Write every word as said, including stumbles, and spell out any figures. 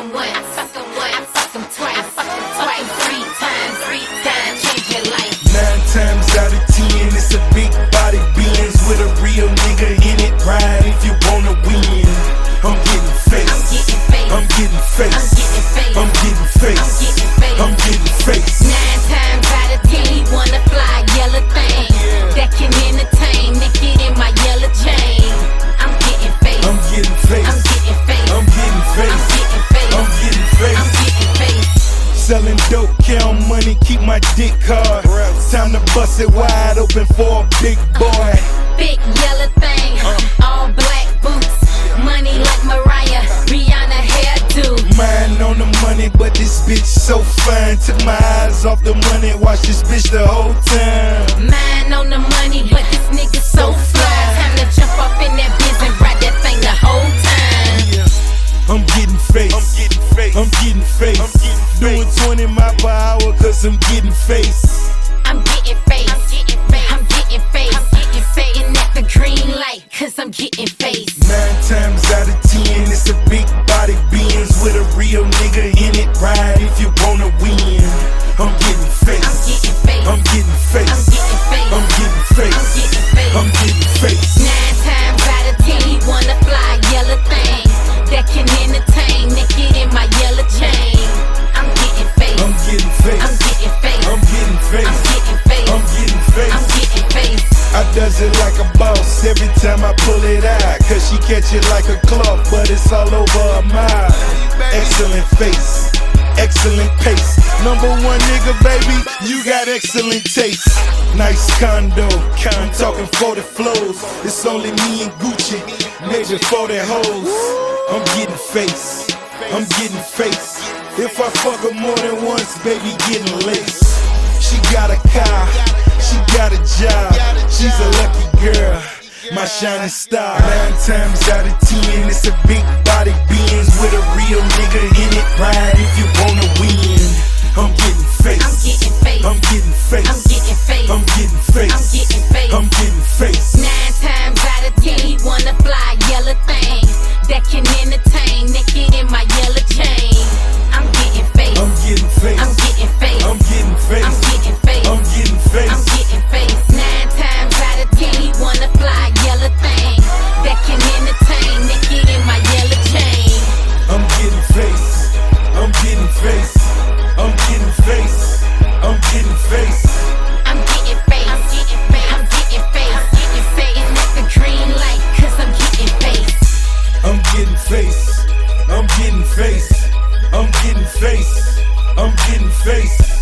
'em once, fuck 'em once, I fuck 'em twice, I fuck 'em twice, three times, three times, change your life. Nine times out of ten, it's a big body Benz with a real nigga in it. Ride if you wanna win. I'm getting face. I'm getting face. I'm getting face. I'm getting face. I'm getting face. I'm getting face. I'm getting face. Nine times out of ten, he wanna fly yellow thing that can entertain. Naked in my yellow chain. I'm getting face. I'm getting face. I'm getting face. I'm getting face. I'm getting face. I'm getting face. I'm getting face. Selling dope, count money, keep my dick hard. Time to bust it wide open for a big boy. Big yellow thing, all black boots, money like Mariah, Rihanna hairdo. Mine on the money, but this bitch so fine. Took my eyes off the money, watch this bitch the whole time. Mine on the money, but this nigga so fly. Time to jump up in that biz and ride that thing the whole time. I'm getting face. I'm getting face. I'm getting face. I'm getting face. Doing twenty miles per hour cause I'm getting face. I'm getting face. I'm getting face. I'm getting face. I'm getting face. And at the green light, cause I'm getting face. Nine times out of ten, it's a big body Benz with a real nigga in it. Ride if you wanna win. I'm getting face. I'm getting face. I'm getting face. I'm getting face. I'm getting face. I'm getting face. I'm getting face. Nine times out of ten, he wanna fly yellow thing that can entertain. Naked in my yellow chain. I'm getting face. I'm getting face. I'm getting face. I'm getting face. I'm getting face. I'm getting face. I'm getting face. I does it like a boss every time I pull it out. Cause she catch it like a club, but it's all over a mile. Excellent face, excellent pace. Number one nigga, baby, you got excellent taste. Nice condo, I'm talking forty flows. It's only me and Gucci, maybe forty hoes. I'm getting face, I'm getting face. If I fuck her more than once, baby, getting lace. She got a car, she got a job. She's a lucky girl, my shining star. Nine times out of ten, it's a big body Benz with a real nigga in it. Ride if you wanna win. I'm getting face. I'm getting face. I'm getting face. I'm getting face. I'm getting face. I'm getting face. I'm getting face. Nine times out of ten, he wanna fly yellow thing that can entertain. Naked in my yellow chain. I'm getting face. I'm getting face. I'm getting face. I'm getting face. I'm getting face. I'm getting face. I'm getting face. Nine times out of ten, he wanna fly yellow thing that can entertain. Naked in my yellow chain. I'm getting face. I'm getting face. I'm getting face. I'm getting face. I'm getting face. I'm getting face. I'm getting face. I'm getting face. And at the green light, cause I'm getting face. I'm getting face. I'm getting face. I'm getting face. I'm getting face.